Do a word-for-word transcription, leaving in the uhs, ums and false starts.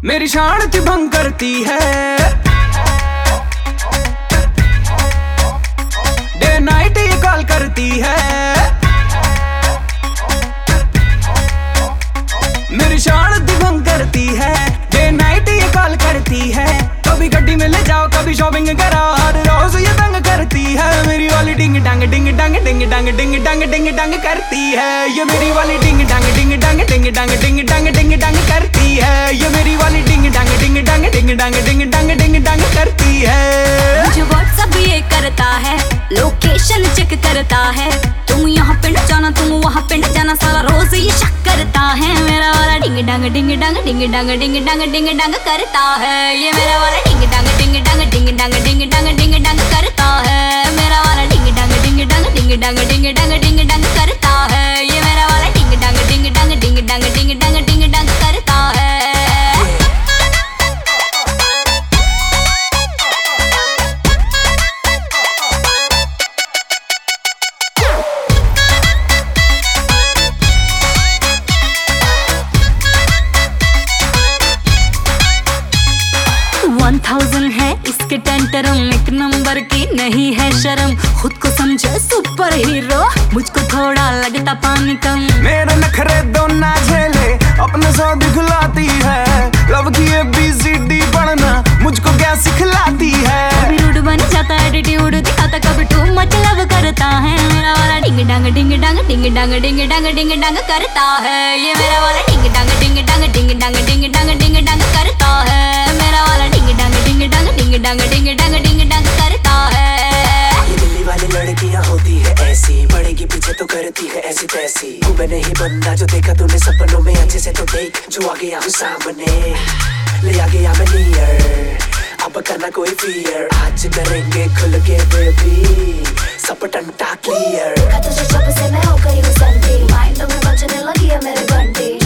मेरी शांति भंग करती है। डे नाइट ये कॉल करती है। मेरी शांति भंग करती है। डे नाइट ये कॉल करती है। कभी गड्डी में ले जाओ, कभी शॉपिंग कराओ, हर रोज ये तंग करती है। मेरी वाली डिंग डांग डिंग डांग डिंग डांग डिंग डांग डिंग डांग करती है। ये मेरी वाली डिंग डांग डिंग डांग डिंग डांग डिंग डांग डिंग डांग करती है। ये मेरी वाली डिंग डांग डिंग डांग डिंग डांग डिंग डांग डिंग डांग करती है। मुझे व्हाट्सएप ये करता है, लोकेशन चेक करता है। तुम यहाँ पे न जाना, तुम वहाँ पे न जाना, सारा रोज ये शक करता है। मेरा वाला डिंग डांग डिंग डांग डिंग डांग डिंग डांग डिंग डांग करता है। ये मेरा वाला डिंग डांग डिंग डांग डिंग डांग डिंग डांग डिंग डांग करता है। मेरा वाला डिंग डांग डिंग डांग डिंग डांग डिंग डांग डिंग डांग करता है। ये मेरा वाला डिंग डांग डिंग डांग डिंग डांग डिंग डांग डिंग डांग करता है। वन थाउजेंड है इसके टेंटरम, एक नंबर की नहीं है शर्म। खुद को समझे सुपर हीरो, मुझको थोड़ा लगता पानी कम। मेरे नखरे दो ना झेले, अपने सौ दिखलाती है। लव की ए बी सी डी पढ़ना मुझको क्या सिखलाती है। कभी रूड बन जाता है, एटीट्यूड दिखाता, कभी टू मच लव करता है। मेरा वाला डिंग डांग डिंग डांग डिंग डांग डिंग डांग डिंग डांग करता है। ये मेरा वाला डिंग डांग डिंग डांग डिंग डांग डिंग डांग डिंग डांग करता है। मेरा वाला डिंग डांग डिंग डांग डिंग डांग डिंग डांग डिंग डांग करता है। ये दिल्ली वाली लड़कियां होती है ऐसी, पड़ेगी पीछे तो करती है ऐसी तैसी। तू मैं नहीं बंदा जो देखा तूने सपनों में, अच्छे से तो देख जो आ गया हूँ सामने, ले आ गया मैं नियर। अब करना कोई फियर, आज करेंगे खुल के बेबी, सब टंटा क्लियर। तुझे जब से मैं हो गई हूँ संती, माइंड में बजने लगी है मेरे घंटी।